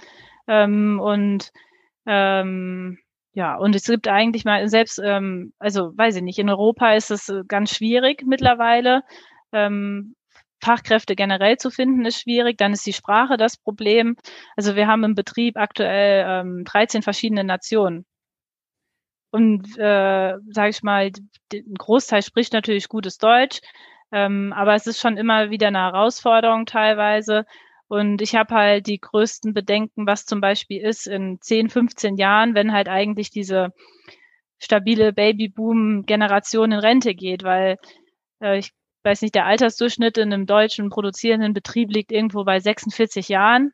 ja, und es gibt eigentlich mal selbst, also weiß ich nicht, in Europa ist es ganz schwierig mittlerweile. Fachkräfte generell zu finden ist schwierig, dann ist die Sprache das Problem. Also wir haben im Betrieb aktuell 13 verschiedene Nationen. Und sage ich mal, ein Großteil spricht natürlich gutes Deutsch, aber es ist schon immer wieder eine Herausforderung teilweise. Und ich habe halt die größten Bedenken, was zum Beispiel ist in 10, 15 Jahren, wenn halt eigentlich diese stabile Babyboom-Generation in Rente geht, weil weiß nicht, der Altersdurchschnitt in einem deutschen produzierenden Betrieb liegt irgendwo bei 46 Jahren.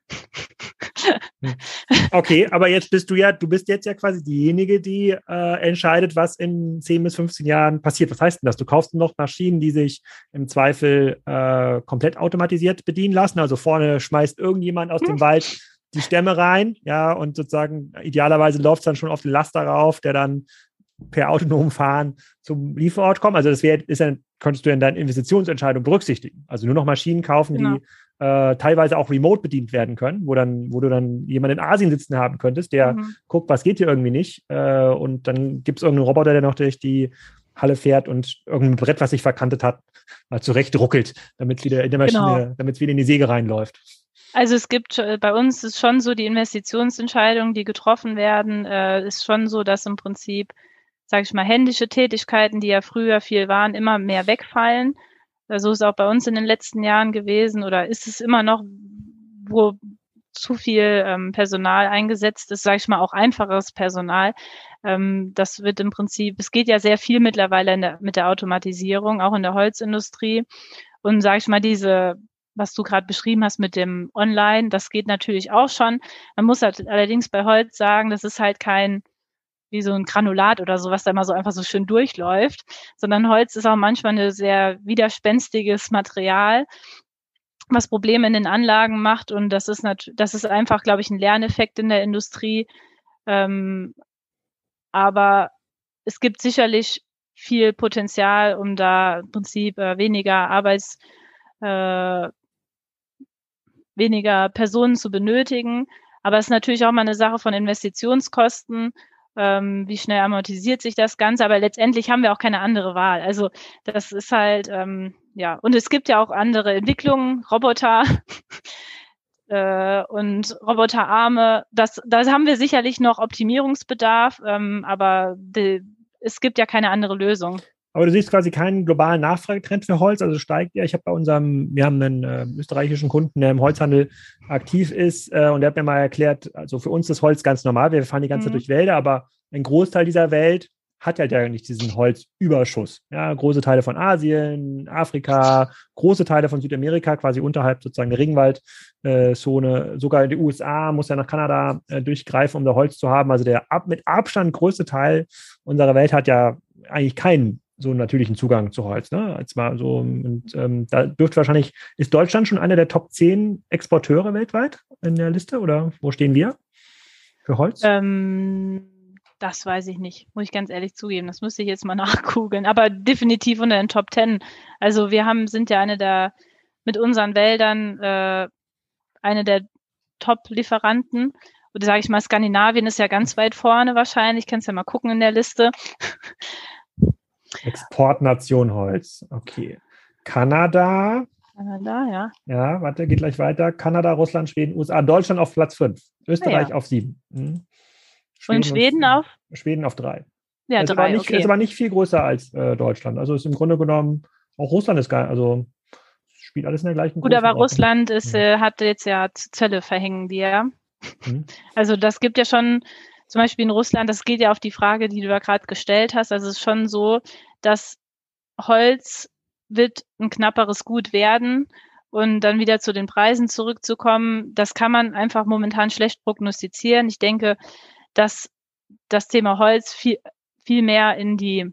Okay, aber jetzt du bist jetzt ja quasi diejenige, die entscheidet, was in 10 bis 15 Jahren passiert. Was heißt denn das? Du kaufst noch Maschinen, die sich im Zweifel komplett automatisiert bedienen lassen. Also vorne schmeißt irgendjemand aus dem Wald die Stämme rein, ja, und sozusagen idealerweise läuft es dann schon auf den Laster rauf, der dann per autonomem Fahren zum Lieferort kommt. Also konntest du in deiner Investitionsentscheidung berücksichtigen. Also nur noch Maschinen kaufen, Genau. die teilweise auch remote bedient werden können, wo du dann jemanden in Asien sitzen haben könntest, der guckt, was geht hier irgendwie nicht. Und dann gibt es irgendeinen Roboter, der noch durch die Halle fährt und irgendein Brett, was sich verkantet hat, mal zurecht ruckelt, damit es wieder in der Maschine, damit es wieder in die Säge reinläuft. Also es gibt bei uns ist schon so, die Investitionsentscheidungen, die getroffen werden, ist schon so, dass im Prinzip, sage ich mal, händische Tätigkeiten, die ja früher viel waren, immer mehr wegfallen. So ist auch bei uns in den letzten Jahren gewesen oder ist es immer noch, wo zu viel Personal eingesetzt ist, sage ich mal, auch einfaches Personal. Das wird im Prinzip, es geht ja sehr viel mittlerweile mit der Automatisierung, auch in der Holzindustrie. Und sage ich mal, was du gerade beschrieben hast mit dem Online, das geht natürlich auch schon. Man muss halt allerdings bei Holz sagen, das ist halt kein wie so ein Granulat oder so, was da immer so einfach so schön durchläuft, sondern Holz ist auch manchmal ein sehr widerspenstiges Material, was Probleme in den Anlagen macht und das ist einfach, glaube ich, ein Lerneffekt in der Industrie. Aber es gibt sicherlich viel Potenzial, um da im Prinzip weniger Personen zu benötigen. Aber es ist natürlich auch mal eine Sache von Investitionskosten. Wie schnell amortisiert sich das Ganze? Aber letztendlich haben wir auch keine andere Wahl. Also das ist halt, ja. Und es gibt ja auch andere Entwicklungen, Roboter und Roboterarme. Da haben wir sicherlich noch Optimierungsbedarf, aber es gibt ja keine andere Lösung. Aber du siehst quasi keinen globalen Nachfragetrend für Holz, also steigt ja. Wir haben einen österreichischen Kunden, der im Holzhandel aktiv ist und der hat mir mal erklärt, also für uns ist Holz ganz normal, wir fahren die ganze Zeit durch Wälder, aber ein Großteil dieser Welt hat halt ja nicht diesen Holzüberschuss. Ja, große Teile von Asien, Afrika, große Teile von Südamerika, quasi unterhalb sozusagen der Regenwaldzone, sogar in die USA muss ja nach Kanada durchgreifen, um da Holz zu haben. Also der mit Abstand größte Teil unserer Welt hat ja eigentlich keinen so einen natürlichen Zugang zu Holz. Ne? Als mal so, und da ist Deutschland schon einer der Top 10 Exporteure weltweit in der Liste oder wo stehen wir für Holz? Das weiß ich nicht, muss ich ganz ehrlich zugeben. Das müsste ich jetzt mal nachgoogeln, aber definitiv unter den Top 10. Also sind ja mit unseren Wäldern eine der Top-Lieferanten. Oder sage ich mal, Skandinavien ist ja ganz weit vorne wahrscheinlich. Kannst ja mal gucken in der Liste. Exportnation Holz. Okay. Kanada, ja. Ja, warte, geht gleich weiter. Kanada, Russland, Schweden, USA, Deutschland auf Platz 5. Österreich auf 7. Und Schweden auf? Schweden auf 3. Ja, 3, okay. Ist aber nicht viel größer als Deutschland. Also ist im Grunde genommen, auch Russland ist geil. Also spielt alles in der gleichen Gut, aber Russland hat jetzt ja Zölle verhängen die ja. Also das gibt ja schon, zum Beispiel in Russland, das geht ja auf die Frage, die du da gerade gestellt hast. Also es ist schon so, dass Holz wird ein knapperes Gut werden und dann wieder zu den Preisen zurückzukommen, das kann man einfach momentan schlecht prognostizieren. Ich denke, dass das Thema Holz viel mehr in die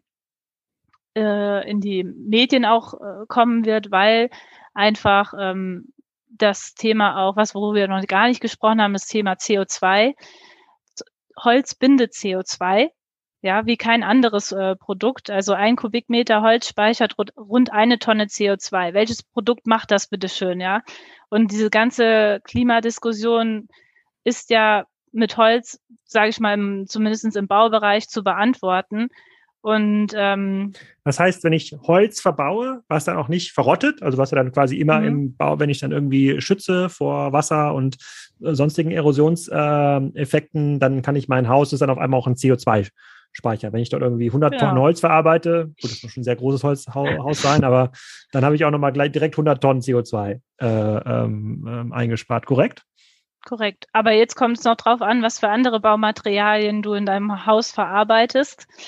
Medien auch kommen wird, weil einfach das Thema auch, worüber wir noch gar nicht gesprochen haben, das Thema CO2. Holz bindet CO2, ja, wie kein anderes Produkt. Also 1 Kubikmeter Holz speichert rund 1 Tonne CO2. Welches Produkt macht das bitteschön, ja? Und diese ganze Klimadiskussion ist ja mit Holz, sage ich mal, zumindest im Baubereich zu beantworten. Und das heißt, wenn ich Holz verbaue, was dann auch nicht verrottet, also was ja dann quasi immer im Bau, wenn ich dann irgendwie schütze vor Wasser und sonstigen Erosionseffekten, dann kann ich mein Haus, ist dann auf einmal auch ein CO2-Speicher. Wenn ich dort irgendwie 100 Tonnen Holz verarbeite, gut, das muss schon ein sehr großes Haus sein, aber dann habe ich auch nochmal gleich direkt 100 Tonnen CO2 eingespart, korrekt? Korrekt. Aber jetzt kommt es noch drauf an, was für andere Baumaterialien du in deinem Haus verarbeitest.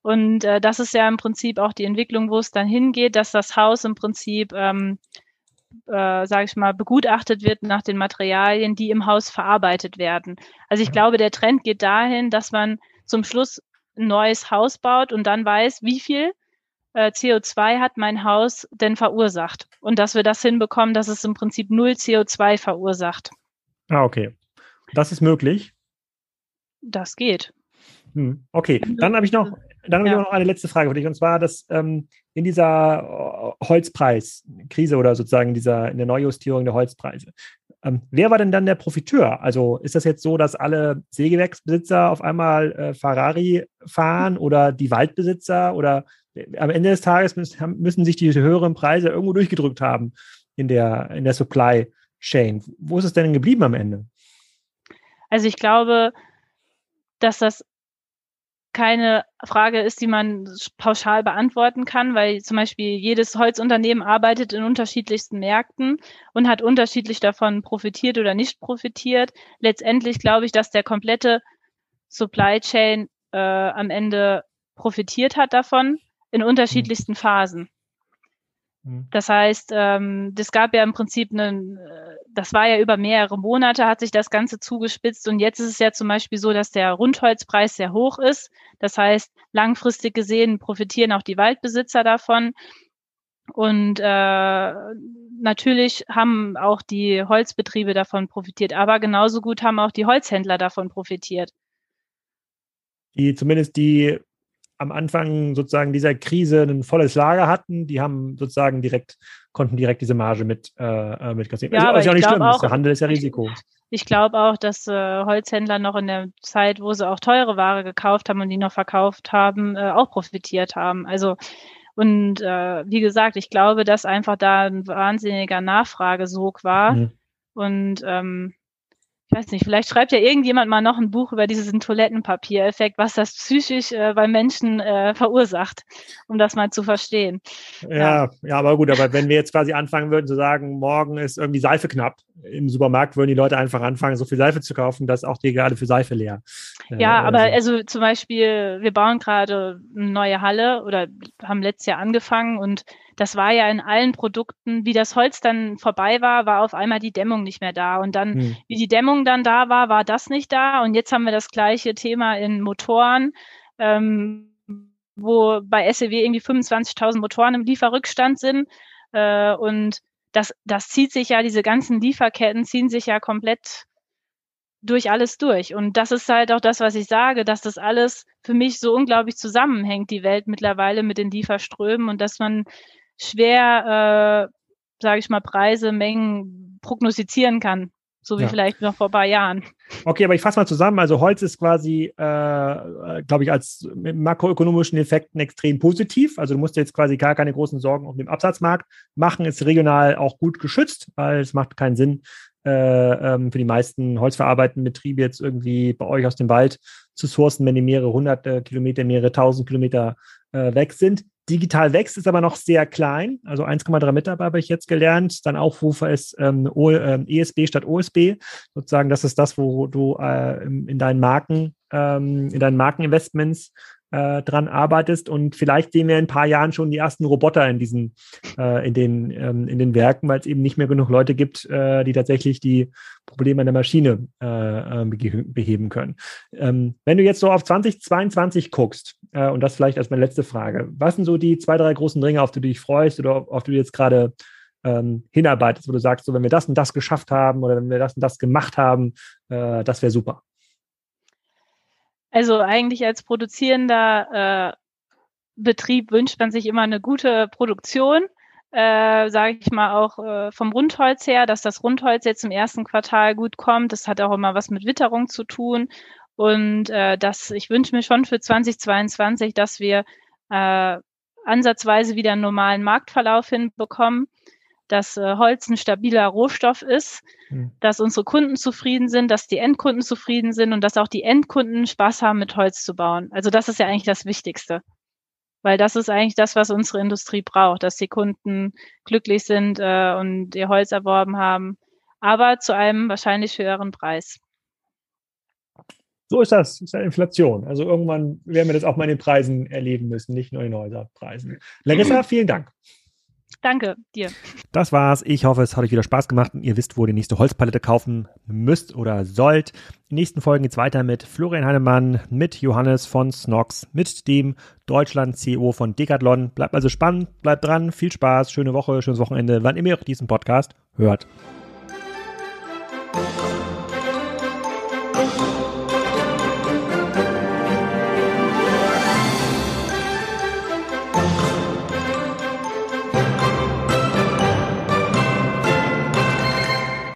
Und das ist ja im Prinzip auch die Entwicklung, wo es dann hingeht, dass das Haus im Prinzip, sage ich mal, begutachtet wird nach den Materialien, die im Haus verarbeitet werden. Also ich glaube, der Trend geht dahin, dass man zum Schluss ein neues Haus baut und dann weiß, wie viel CO2 hat mein Haus denn verursacht. Und dass wir das hinbekommen, dass es im Prinzip 0 CO2 verursacht. Ah, okay. Das ist möglich. Das geht. Okay, dann habe ich noch eine letzte Frage für dich. Und zwar, dass in dieser Holzpreiskrise oder sozusagen in der Neujustierung der Holzpreise, wer war denn dann der Profiteur? Also ist das jetzt so, dass alle Sägewerksbesitzer auf einmal Ferrari fahren oder die Waldbesitzer oder am Ende des Tages müssen sich die höheren Preise irgendwo durchgedrückt haben in der Supply Chain. Wo ist es denn geblieben am Ende? Also ich glaube, dass das keine Frage ist, die man pauschal beantworten kann, weil zum Beispiel jedes Holzunternehmen arbeitet in unterschiedlichsten Märkten und hat unterschiedlich davon profitiert oder nicht profitiert. Letztendlich glaube ich, dass der komplette Supply Chain am Ende profitiert hat davon in unterschiedlichsten Phasen. Das heißt, das gab ja im Prinzip das war ja über mehrere Monate, hat sich das Ganze zugespitzt und jetzt ist es ja zum Beispiel so, dass der Rundholzpreis sehr hoch ist. Das heißt, langfristig gesehen profitieren auch die Waldbesitzer davon und natürlich haben auch die Holzbetriebe davon profitiert, aber genauso gut haben auch die Holzhändler davon profitiert. Die am Anfang sozusagen dieser Krise ein volles Lager hatten, die haben sozusagen konnten direkt diese Marge mit kassieren. Ja, aber ist ja auch nicht schlimm, auch, der Handel ist ja Risiko. Ich glaube auch, dass Holzhändler noch in der Zeit, wo sie auch teure Ware gekauft haben und die noch verkauft haben, auch profitiert haben. Also und wie gesagt, ich glaube, dass einfach da ein wahnsinniger Nachfragesog war. Und ich weiß nicht, vielleicht schreibt ja irgendjemand mal noch ein Buch über diesen Toilettenpapiereffekt, was das psychisch bei Menschen verursacht, um das mal zu verstehen. Ja, aber gut, aber wenn wir jetzt quasi anfangen würden zu sagen, morgen ist irgendwie Seife knapp im Supermarkt, würden die Leute einfach anfangen, so viel Seife zu kaufen, dass auch die gerade für Seife leer. Ja, aber also zum Beispiel, wir bauen gerade eine neue Halle oder haben letztes Jahr angefangen und das war ja in allen Produkten, wie das Holz dann vorbei war auf einmal die Dämmung nicht mehr da. Und dann, wie die Dämmung dann da war das nicht da. Und jetzt haben wir das gleiche Thema in Motoren, wo bei SEW irgendwie 25.000 Motoren im Lieferrückstand sind. Und das zieht sich ja, diese ganzen Lieferketten ziehen sich ja komplett durch alles durch. Und das ist halt auch das, was ich sage, dass das alles für mich so unglaublich zusammenhängt, die Welt mittlerweile mit den Lieferströmen und dass man schwer, sage ich mal, Preise, Mengen prognostizieren kann, so wie vielleicht noch vor ein paar Jahren. Okay, aber ich fasse mal zusammen. Also Holz ist quasi, glaube ich, als makroökonomischen Effekten extrem positiv. Also du musst jetzt quasi gar keine großen Sorgen um den Absatzmarkt machen. Ist regional auch gut geschützt, weil es macht keinen Sinn, für die meisten holzverarbeitenden Betriebe jetzt irgendwie bei euch aus dem Wald zu sourcen, wenn die mehrere hundert Kilometer, mehrere tausend Kilometer weg sind. Digital wächst, ist aber noch sehr klein, also 1,3 Mitarbeiter habe ich jetzt gelernt. Dann Aufrufe ist ESB statt OSB. Sozusagen, das ist das, wo du in deinen Markeninvestments dran arbeitest. Und vielleicht sehen wir in ein paar Jahren schon die ersten Roboter in den Werken, weil es eben nicht mehr genug Leute gibt, die tatsächlich die Probleme an der Maschine beheben können. Wenn du jetzt so auf 2022 guckst, und das vielleicht als meine letzte Frage, was sind so die 2, 3 großen Dinge, auf die du dich freust oder auf die du jetzt gerade hinarbeitest, wo du sagst, so, wenn wir das und das geschafft haben oder wenn wir das und das gemacht haben, das wäre super? Also eigentlich als produzierender Betrieb wünscht man sich immer eine gute Produktion, sage ich mal auch vom Rundholz her, dass das Rundholz jetzt im ersten Quartal gut kommt. Das hat auch immer was mit Witterung zu tun. Und ich wünsche mir schon für 2022, dass wir ansatzweise wieder einen normalen Marktverlauf hinbekommen, dass Holz ein stabiler Rohstoff ist, dass unsere Kunden zufrieden sind, dass die Endkunden zufrieden sind und dass auch die Endkunden Spaß haben, mit Holz zu bauen. Also das ist ja eigentlich das Wichtigste, weil das ist eigentlich das, was unsere Industrie braucht, dass die Kunden glücklich sind und ihr Holz erworben haben, aber zu einem wahrscheinlich höheren Preis. So ist das. Das ist ja Inflation. Also irgendwann werden wir das auch mal in den Preisen erleben müssen, nicht nur in den Häuserpreisen. Larissa, vielen Dank. Danke dir. Das war's. Ich hoffe, es hat euch wieder Spaß gemacht und ihr wisst, wo ihr die nächste Holzpalette kaufen müsst oder sollt. In den nächsten Folgen geht's weiter mit Florian Heinemann, mit Johannes von Snox, mit dem Deutschland-CEO von Decathlon. Bleibt also spannend, bleibt dran, viel Spaß, schöne Woche, schönes Wochenende, wann immer ihr auch diesen Podcast hört.